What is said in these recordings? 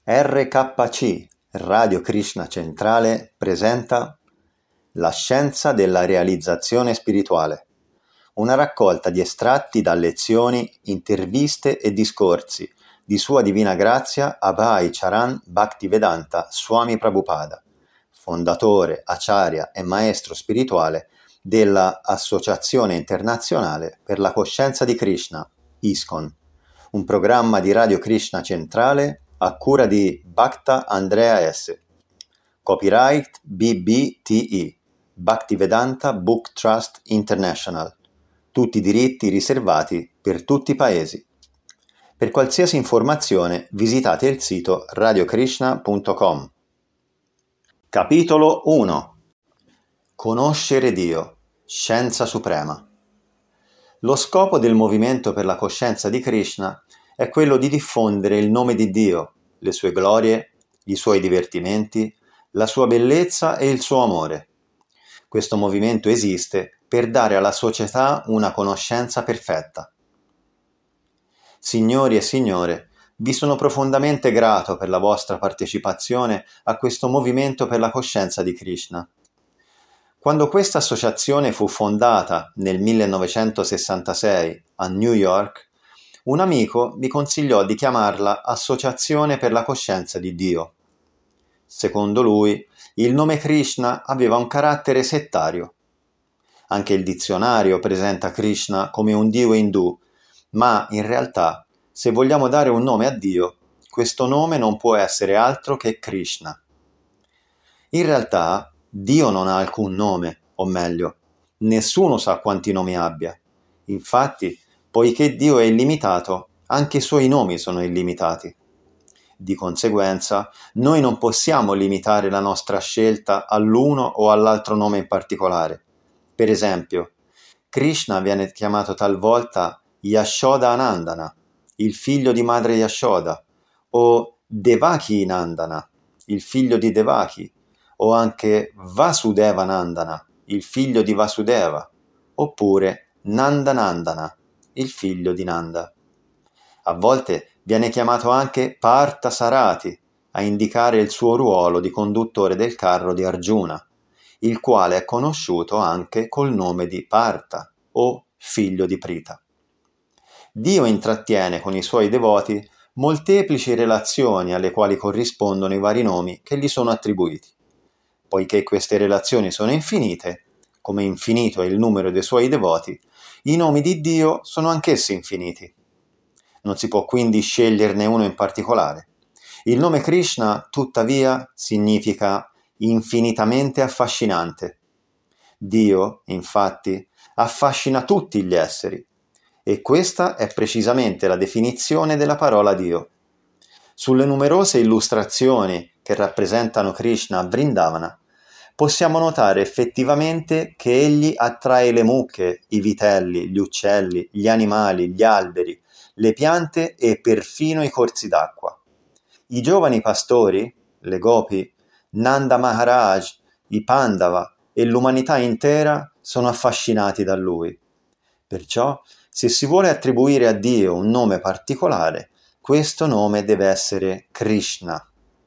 RKC, Radio Krishna Centrale, presenta La scienza della realizzazione spirituale, una raccolta di estratti da lezioni, interviste e discorsi di Sua Divina Grazia Abhay Charan Bhaktivedanta Swami Prabhupada, fondatore, acharya e maestro spirituale della Associazione Internazionale per la Coscienza di Krishna, ISKCON, un programma di Radio Krishna Centrale a cura di Bhakta Andrea S. Copyright BBTI, Bhaktivedanta Book Trust International. Tutti i diritti riservati per tutti i paesi. Per qualsiasi informazione visitate il sito radiokrishna.com. Capitolo 1. Conoscere Dio, scienza suprema. Lo scopo del movimento per la coscienza di Krishna è quello di diffondere il nome di Dio, le sue glorie, i suoi divertimenti, la sua bellezza e il suo amore. Questo movimento esiste per dare alla società una conoscenza perfetta. Signori e signore, vi sono profondamente grato per la vostra partecipazione a questo movimento per la coscienza di Krishna. Quando questa associazione fu fondata nel 1966 a New York, un amico mi consigliò di chiamarla Associazione per la Coscienza di Dio. Secondo lui, il nome Krishna aveva un carattere settario. Anche il dizionario presenta Krishna come un dio indù, ma in realtà, se vogliamo dare un nome a Dio, questo nome non può essere altro che Krishna. In realtà, Dio non ha alcun nome, o meglio, nessuno sa quanti nomi abbia. Infatti, poiché Dio è illimitato, anche i suoi nomi sono illimitati. Di conseguenza, noi non possiamo limitare la nostra scelta all'uno o all'altro nome in particolare. Per esempio, Krishna viene chiamato talvolta Yashoda Nandana, il figlio di madre Yashoda, o Devaki Nandana, il figlio di Devaki, o anche Vasudeva Nandana, il figlio di Vasudeva, oppure Nandanandana, il figlio di Nanda. A volte viene chiamato anche Partha Sarati, a indicare il suo ruolo di conduttore del carro di Arjuna, il quale è conosciuto anche col nome di Partha o figlio di Prita. Dio intrattiene con i suoi devoti molteplici relazioni alle quali corrispondono i vari nomi che gli sono attribuiti. Poiché queste relazioni sono infinite, come infinito è il numero dei suoi devoti, i nomi di Dio sono anch'essi infiniti. Non si può quindi sceglierne uno in particolare. Il nome Krishna, tuttavia, significa infinitamente affascinante. Dio, infatti, affascina tutti gli esseri, e questa è precisamente la definizione della parola Dio. Sulle numerose illustrazioni che rappresentano Krishna a Vrindavana, possiamo notare effettivamente che egli attrae le mucche, i vitelli, gli uccelli, gli animali, gli alberi, le piante e perfino i corsi d'acqua. I giovani pastori, le gopi, Nanda Maharaj, i Pandava e l'umanità intera sono affascinati da lui. Perciò, se si vuole attribuire a Dio un nome particolare, questo nome deve essere Krishna.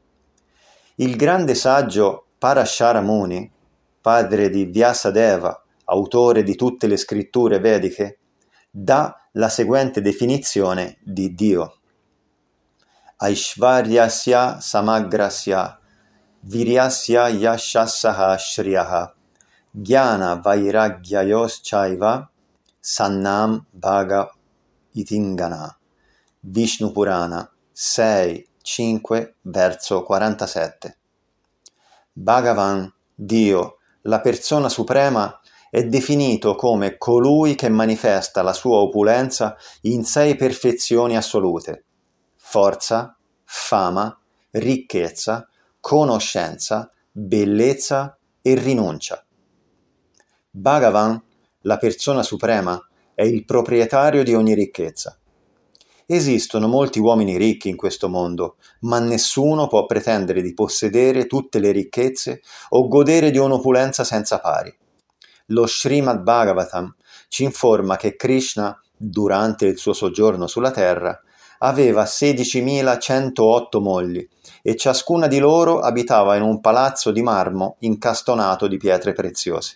Il grande saggio Parashara Muni, padre di Vyasadeva, autore di tutte le scritture vediche, dà la seguente definizione di Dio. Aishvaryasya samagrasya viryasya yashassaha shriyaha jnana vairagyayos chaiva sannam bhaga itingana. Vishnu Purana 6-5 verso 47. Bhagavan, Dio, la persona suprema, è definito come colui che manifesta la sua opulenza in 6 perfezioni assolute: forza, fama, ricchezza, conoscenza, bellezza e rinuncia. Bhagavan, la persona suprema, è il proprietario di ogni ricchezza. Esistono molti uomini ricchi in questo mondo, ma nessuno può pretendere di possedere tutte le ricchezze o godere di un'opulenza senza pari. Lo Srimad Bhagavatam ci informa che Krishna, durante il suo soggiorno sulla terra, aveva 16.108 mogli e ciascuna di loro abitava in un palazzo di marmo incastonato di pietre preziose.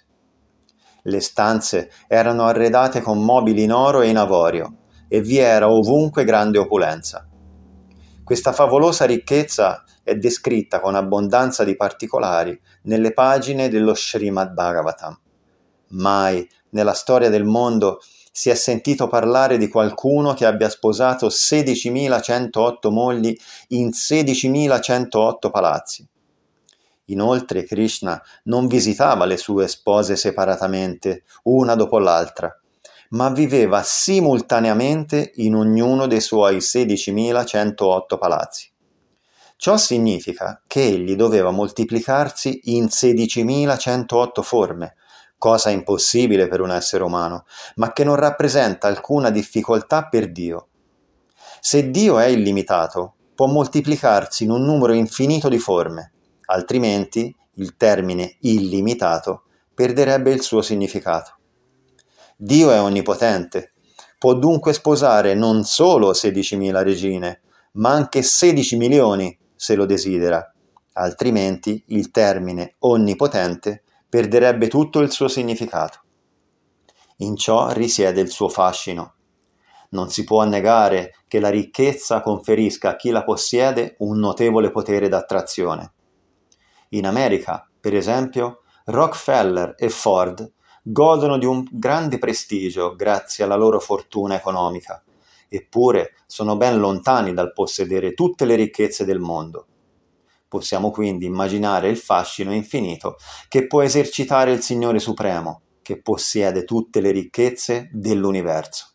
Le stanze erano arredate con mobili in oro e in avorio e vi era ovunque grande opulenza. Questa favolosa ricchezza è descritta con abbondanza di particolari nelle pagine dello Srimad Bhagavatam. Mai nella storia del mondo si è sentito parlare di qualcuno che abbia sposato 16.108 mogli in 16.108 palazzi. Inoltre Krishna non visitava le sue spose separatamente, una dopo l'altra, ma viveva simultaneamente in ognuno dei suoi 16.108 palazzi. Ciò significa che egli doveva moltiplicarsi in 16.108 forme, cosa impossibile per un essere umano, ma che non rappresenta alcuna difficoltà per Dio. Se Dio è illimitato, può moltiplicarsi in un numero infinito di forme, altrimenti il termine illimitato perderebbe il suo significato. Dio è onnipotente, può dunque sposare non solo 16.000 regine, ma anche 16 milioni se lo desidera, altrimenti il termine onnipotente perderebbe tutto il suo significato. In ciò risiede il suo fascino. Non si può negare che la ricchezza conferisca a chi la possiede un notevole potere d'attrazione. In America, per esempio, Rockefeller e Ford godono di un grande prestigio grazie alla loro fortuna economica, eppure sono ben lontani dal possedere tutte le ricchezze del mondo. Possiamo quindi immaginare il fascino infinito che può esercitare il Signore Supremo, che possiede tutte le ricchezze dell'universo.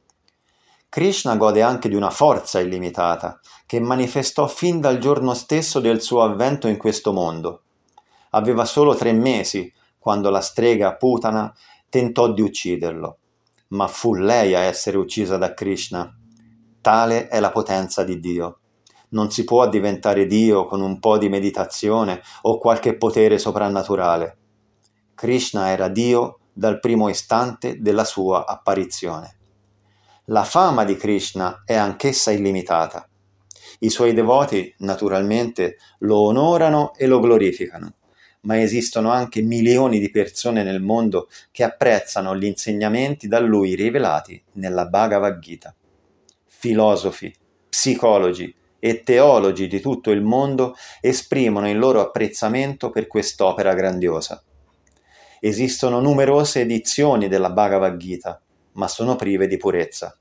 Krishna gode anche di una forza illimitata, che manifestò fin dal giorno stesso del suo avvento in questo mondo. Aveva solo 3 mesi quando la strega Putana tentò di ucciderlo, ma fu lei a essere uccisa da Krishna. Tale è la potenza di Dio. Non si può diventare Dio con un po' di meditazione o qualche potere soprannaturale. Krishna era Dio dal primo istante della sua apparizione. La fama di Krishna è anch'essa illimitata. I suoi devoti, naturalmente, lo onorano e lo glorificano, ma esistono anche milioni di persone nel mondo che apprezzano gli insegnamenti da lui rivelati nella Bhagavad Gita. Filosofi, psicologi e teologi di tutto il mondo esprimono il loro apprezzamento per quest'opera grandiosa. Esistono numerose edizioni della Bhagavad Gita, ma sono prive di purezza.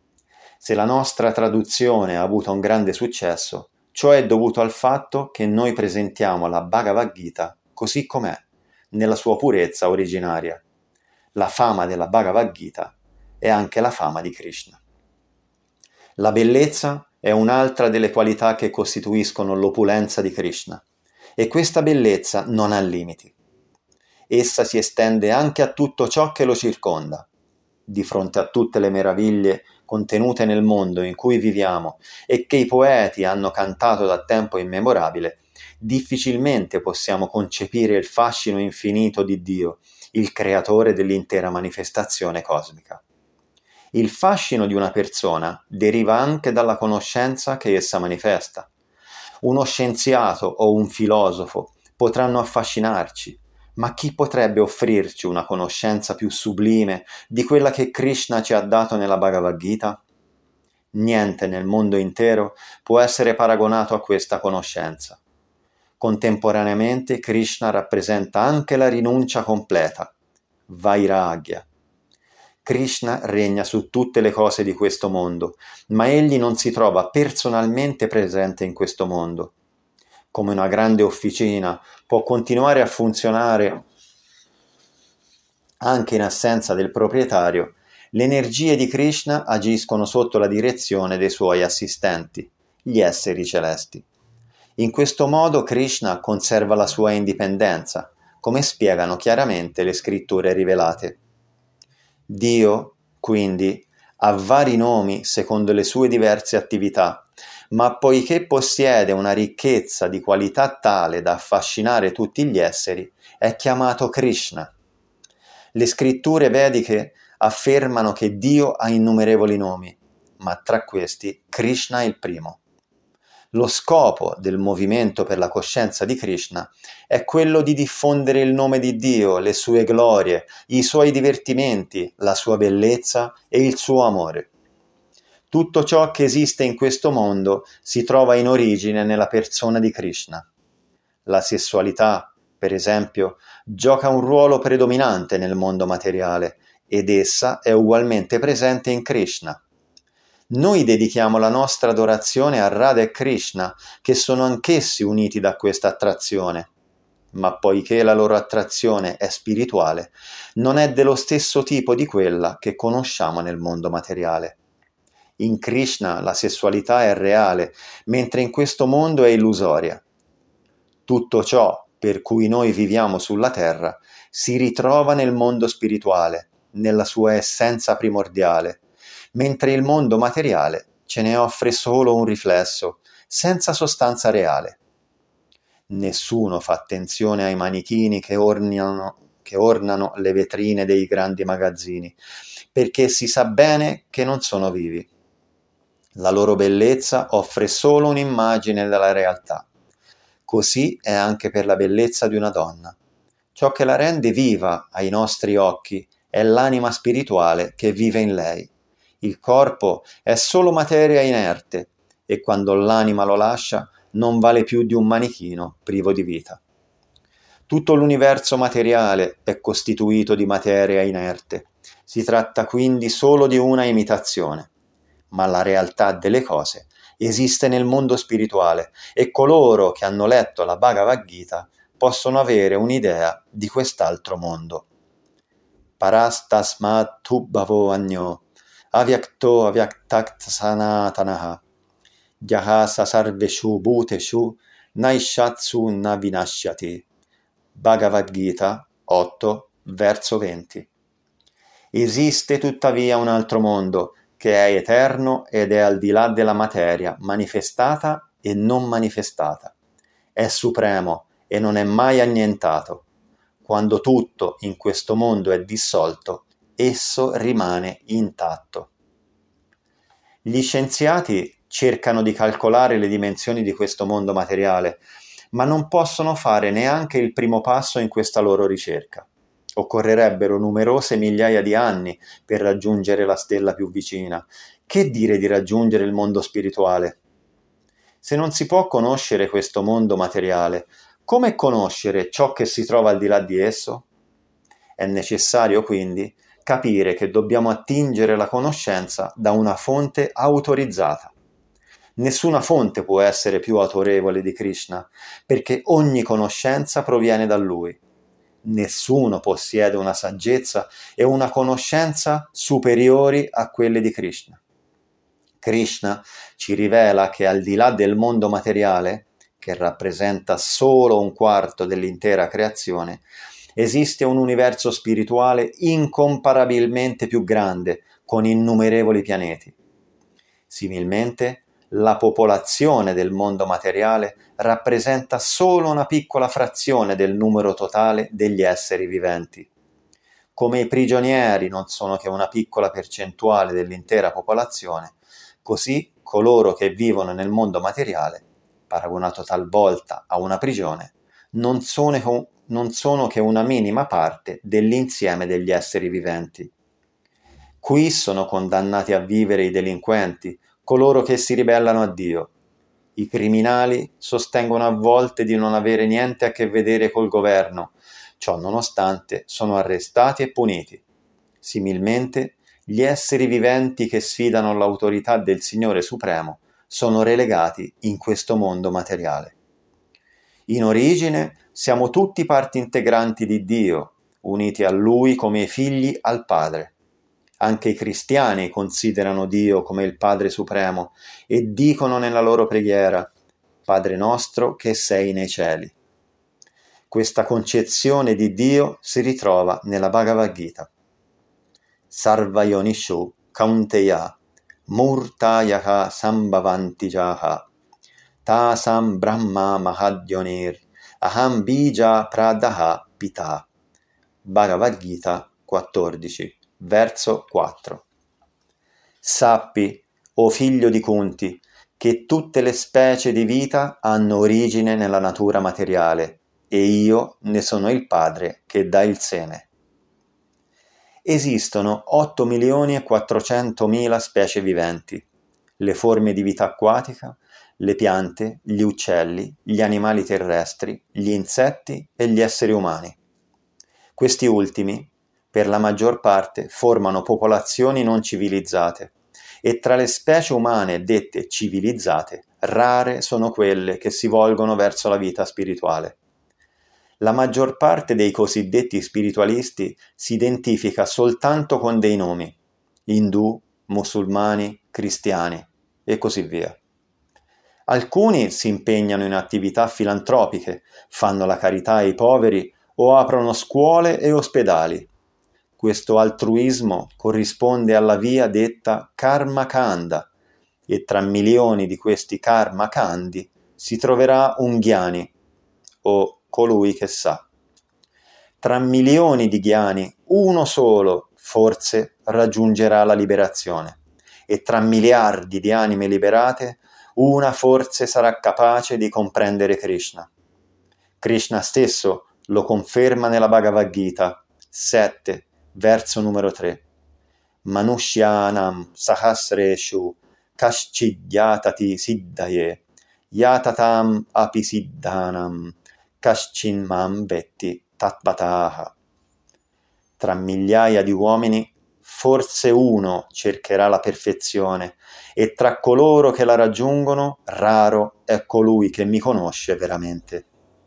Se la nostra traduzione ha avuto un grande successo, ciò è dovuto al fatto che noi presentiamo la Bhagavad Gita così com'è, nella sua purezza originaria. La fama della Bhagavad Gita è anche la fama di Krishna. La bellezza è un'altra delle qualità che costituiscono l'opulenza di Krishna, e questa bellezza non ha limiti. Essa si estende anche a tutto ciò che lo circonda. Di fronte a tutte le meraviglie contenute nel mondo in cui viviamo e che i poeti hanno cantato da tempo immemorabile, difficilmente possiamo concepire il fascino infinito di Dio, il creatore dell'intera manifestazione cosmica. Il fascino di una persona deriva anche dalla conoscenza che essa manifesta. Uno scienziato o un filosofo potranno affascinarci, ma chi potrebbe offrirci una conoscenza più sublime di quella che Krishna ci ha dato nella Bhagavad Gita? Niente nel mondo intero può essere paragonato a questa conoscenza. Contemporaneamente Krishna rappresenta anche la rinuncia completa, Vairagya. Krishna regna su tutte le cose di questo mondo, ma egli non si trova personalmente presente in questo mondo. Come una grande officina può continuare a funzionare anche in assenza del proprietario, le energie di Krishna agiscono sotto la direzione dei suoi assistenti, gli esseri celesti. In questo modo Krishna conserva la sua indipendenza, come spiegano chiaramente le scritture rivelate. Dio, quindi, ha vari nomi secondo le sue diverse attività, ma poiché possiede una ricchezza di qualità tale da affascinare tutti gli esseri, è chiamato Krishna. Le scritture vediche affermano che Dio ha innumerevoli nomi, ma tra questi Krishna è il primo. Lo scopo del movimento per la coscienza di Krishna è quello di diffondere il nome di Dio, le sue glorie, i suoi divertimenti, la sua bellezza e il suo amore. Tutto ciò che esiste in questo mondo si trova in origine nella persona di Krishna. La sessualità, per esempio, gioca un ruolo predominante nel mondo materiale ed essa è ugualmente presente in Krishna. Noi dedichiamo la nostra adorazione a Radha e Krishna, che sono anch'essi uniti da questa attrazione. Ma poiché la loro attrazione è spirituale, non è dello stesso tipo di quella che conosciamo nel mondo materiale. In Krishna la sessualità è reale, mentre in questo mondo è illusoria. Tutto ciò per cui noi viviamo sulla terra si ritrova nel mondo spirituale, nella sua essenza primordiale, mentre il mondo materiale ce ne offre solo un riflesso, senza sostanza reale. Nessuno fa attenzione ai manichini che ornano le vetrine dei grandi magazzini, perché si sa bene che non sono vivi. La loro bellezza offre solo un'immagine della realtà. Così è anche per la bellezza di una donna. Ciò che la rende viva ai nostri occhi è l'anima spirituale che vive in lei. Il corpo è solo materia inerte e quando l'anima lo lascia non vale più di un manichino privo di vita. Tutto l'universo materiale è costituito di materia inerte. Si tratta quindi solo di una imitazione, ma la realtà delle cose esiste nel mondo spirituale e coloro che hanno letto la Bhagavad Gita possono avere un'idea di quest'altro mondo. Parastasmat tu bhavo agno avyakto avyaktat sanatanaha jahasa sarveshu bhuteshu naishatsu na vinashyati. Bhagavad Gita 8, verso 20. Esiste tuttavia un altro mondo che è eterno ed è al di là della materia manifestata e non manifestata. È supremo e non è mai annientato. Quando tutto in questo mondo è dissolto, esso rimane intatto. Gli scienziati cercano di calcolare le dimensioni di questo mondo materiale, ma non possono fare neanche il primo passo in questa loro ricerca. Occorrerebbero numerose migliaia di anni per raggiungere la stella più vicina. Che dire di raggiungere il mondo spirituale? Se non si può conoscere questo mondo materiale, come conoscere ciò che si trova al di là di esso? È necessario quindi capire che dobbiamo attingere la conoscenza da una fonte autorizzata. Nessuna fonte può essere più autorevole di Krishna, perché ogni conoscenza proviene da Lui. Nessuno possiede una saggezza e una conoscenza superiori a quelle di Krishna. Krishna ci rivela che al di là del mondo materiale, che rappresenta solo un quarto dell'intera creazione, esiste un universo spirituale incomparabilmente più grande, con innumerevoli pianeti. Similmente, la popolazione del mondo materiale rappresenta solo una piccola frazione del numero totale degli esseri viventi. Come i prigionieri non sono che una piccola percentuale dell'intera popolazione, così coloro che vivono nel mondo materiale, paragonato talvolta a una prigione, non sono che una minima parte dell'insieme degli esseri viventi. Qui sono condannati a vivere i delinquenti, coloro che si ribellano a Dio. I criminali sostengono a volte di non avere niente a che vedere col governo, ciò nonostante sono arrestati e puniti. Similmente, gli esseri viventi che sfidano l'autorità del Signore Supremo sono relegati in questo mondo materiale. In origine siamo tutti parti integranti di Dio, uniti a Lui come figli al Padre. Anche i cristiani considerano Dio come il Padre Supremo e dicono nella loro preghiera: Padre nostro che sei nei cieli. Questa concezione di Dio si ritrova nella Bhagavad Gita. Sarva yonishu kaunteya murtayaha sambhavantijaha tasam brahma mahadyonir aham bija pradaha pita. Bhagavad Gita 14, verso 4. Sappi, o figlio di Kunti, che tutte le specie di vita hanno origine nella natura materiale, e io ne sono il padre che dà il seme. Esistono 8.400.000 specie viventi, le forme di vita acquatica, le piante, gli uccelli, gli animali terrestri, gli insetti e gli esseri umani. Questi ultimi, per la maggior parte, formano popolazioni non civilizzate, e tra le specie umane dette civilizzate, rare sono quelle che si volgono verso la vita spirituale. La maggior parte dei cosiddetti spiritualisti si identifica soltanto con dei nomi: indù, musulmani, cristiani e così via. Alcuni si impegnano in attività filantropiche, fanno la carità ai poveri o aprono scuole e ospedali. Questo altruismo corrisponde alla via detta Karma Kanda, e tra milioni di questi Karma Kandi si troverà un Jnani, o colui che sa. Tra milioni di Jnani, uno solo forse raggiungerà la liberazione, e tra miliardi di anime liberate, una forse sarà capace di comprendere Krishna. Krishna stesso lo conferma nella Bhagavad Gita 7, verso numero 3. Manushyanam sahasreshu kaschid yatati siddhaye yatatam api siddhanam kaschin mam vetti tattvataha. Tra migliaia di uomini forse uno cercherà la perfezione, e tra coloro che la raggiungono raro è colui che mi conosce veramente.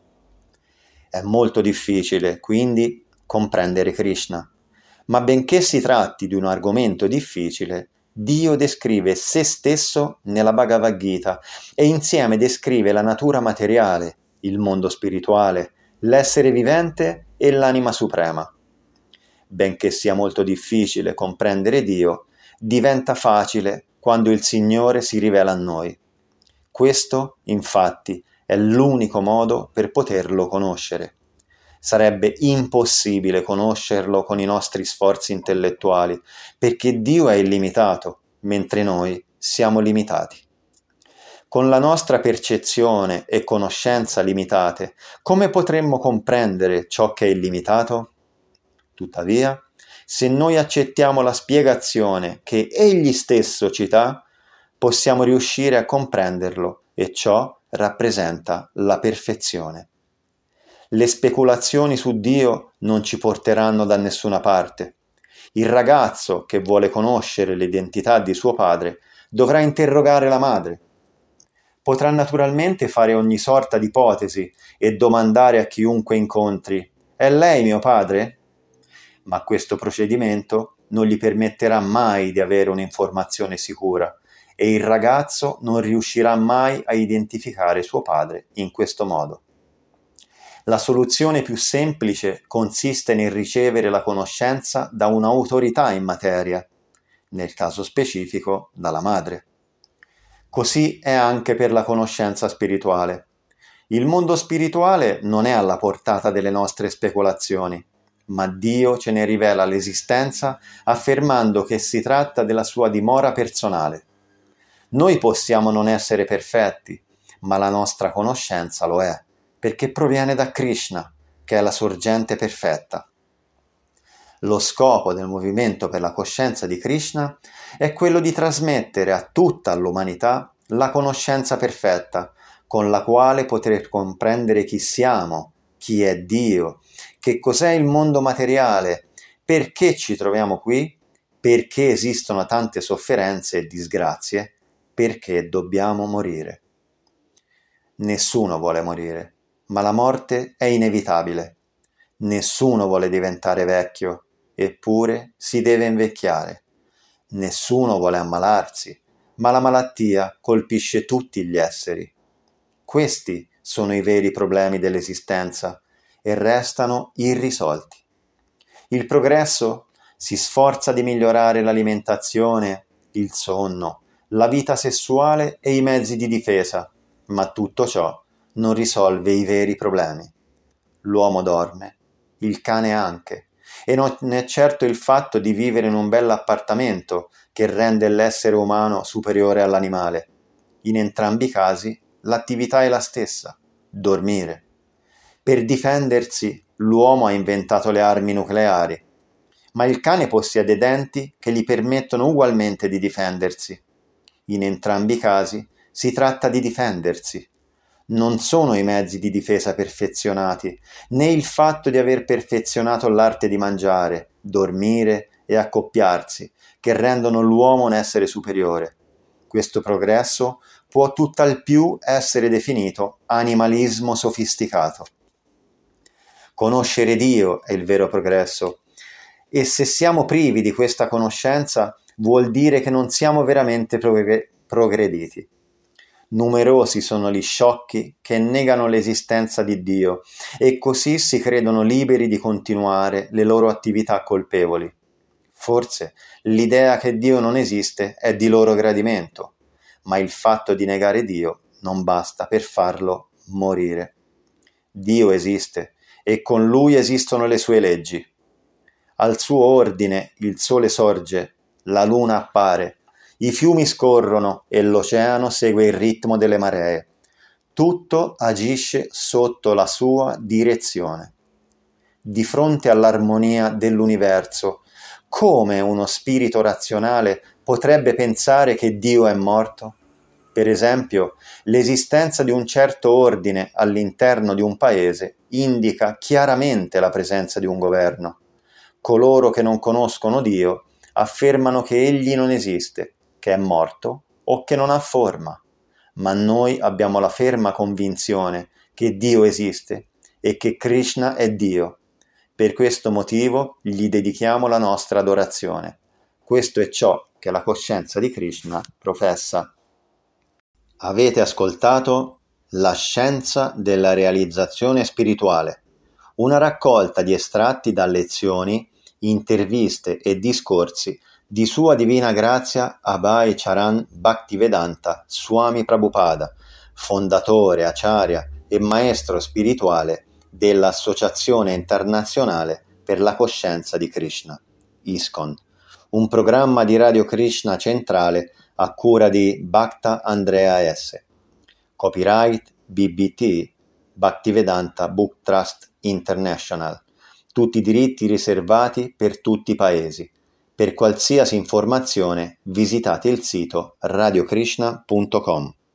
È molto difficile, quindi, comprendere Krishna, ma benché si tratti di un argomento difficile, Dio descrive se stesso nella Bhagavad Gita e insieme descrive la natura materiale, il mondo spirituale, l'essere vivente e l'anima suprema. Benché sia molto difficile comprendere Dio, diventa facile quando il Signore si rivela a noi. Questo, infatti, è l'unico modo per poterlo conoscere. Sarebbe impossibile conoscerlo con i nostri sforzi intellettuali, perché Dio è illimitato, mentre noi siamo limitati. Con la nostra percezione e conoscenza limitate, come potremmo comprendere ciò che è illimitato? Tuttavia, se noi accettiamo la spiegazione che Egli stesso ci dà, possiamo riuscire a comprenderlo, e ciò rappresenta la perfezione. Le speculazioni su Dio non ci porteranno da nessuna parte. Il ragazzo che vuole conoscere l'identità di suo padre dovrà interrogare la madre. Potrà naturalmente fare ogni sorta di ipotesi e domandare a chiunque incontri: «È lei mio padre?» Ma questo procedimento non gli permetterà mai di avere un'informazione sicura, e il ragazzo non riuscirà mai a identificare suo padre in questo modo. La soluzione più semplice consiste nel ricevere la conoscenza da un'autorità in materia, nel caso specifico dalla madre. Così è anche per la conoscenza spirituale. Il mondo spirituale non è alla portata delle nostre speculazioni, ma Dio ce ne rivela l'esistenza affermando che si tratta della sua dimora personale. Noi possiamo non essere perfetti, ma la nostra conoscenza lo è, perché proviene da Krishna, che è la sorgente perfetta. Lo scopo del movimento per la coscienza di Krishna è quello di trasmettere a tutta l'umanità la conoscenza perfetta, con la quale poter comprendere chi siamo, chi è Dio, che cos'è il mondo materiale, perché ci troviamo qui, perché esistono tante sofferenze e disgrazie, perché dobbiamo morire. Nessuno vuole morire, ma la morte è inevitabile. Nessuno vuole diventare vecchio, eppure si deve invecchiare. Nessuno vuole ammalarsi, ma la malattia colpisce tutti gli esseri. Questi sono i veri problemi dell'esistenza e restano irrisolti. Il progresso si sforza di migliorare l'alimentazione, il sonno, la vita sessuale e i mezzi di difesa, ma tutto ciò non risolve i veri problemi. L'uomo dorme, il cane anche, e non è certo il fatto di vivere in un bell'appartamento che rende l'essere umano superiore all'animale. In entrambi i casi l'attività è la stessa: dormire. Per difendersi l'uomo ha inventato le armi nucleari, ma il cane possiede denti che gli permettono ugualmente di difendersi. In entrambi i casi si tratta di difendersi. Non sono i mezzi di difesa perfezionati, né il fatto di aver perfezionato l'arte di mangiare, dormire e accoppiarsi, che rendono l'uomo un essere superiore. Questo progresso può tutt'al più essere definito animalismo sofisticato. Conoscere Dio è il vero progresso, e se siamo privi di questa conoscenza vuol dire che non siamo veramente progrediti. Numerosi sono gli sciocchi che negano l'esistenza di Dio e così si credono liberi di continuare le loro attività colpevoli. Forse l'idea che Dio non esiste è di loro gradimento, ma il fatto di negare Dio non basta per farlo morire. Dio esiste e con Lui esistono le sue leggi. Al suo ordine il sole sorge, la luna appare, i fiumi scorrono e l'oceano segue il ritmo delle maree. Tutto agisce sotto la sua direzione. Di fronte all'armonia dell'universo, come uno spirito razionale potrebbe pensare che Dio è morto? Per esempio, l'esistenza di un certo ordine all'interno di un paese indica chiaramente la presenza di un governo. Coloro che non conoscono Dio affermano che Egli non esiste, che è morto o che non ha forma, ma noi abbiamo la ferma convinzione che Dio esiste e che Krishna è Dio. Per questo motivo gli dedichiamo la nostra adorazione. Questo è ciò che la coscienza di Krishna professa. Avete ascoltato La scienza della realizzazione spirituale, una raccolta di estratti da lezioni, interviste e discorsi di Sua Divina Grazia Abhay Charan Bhaktivedanta Swami Prabhupada, fondatore, acharya e maestro spirituale dell'Associazione Internazionale per la Coscienza di Krishna, ISKCON, un programma di Radio Krishna centrale a cura di Bhakta Andrea S. Copyright BBT Bhaktivedanta Book Trust International. Tutti i diritti riservati per tutti i paesi. Per qualsiasi informazione visitate il sito radiokrishna.com.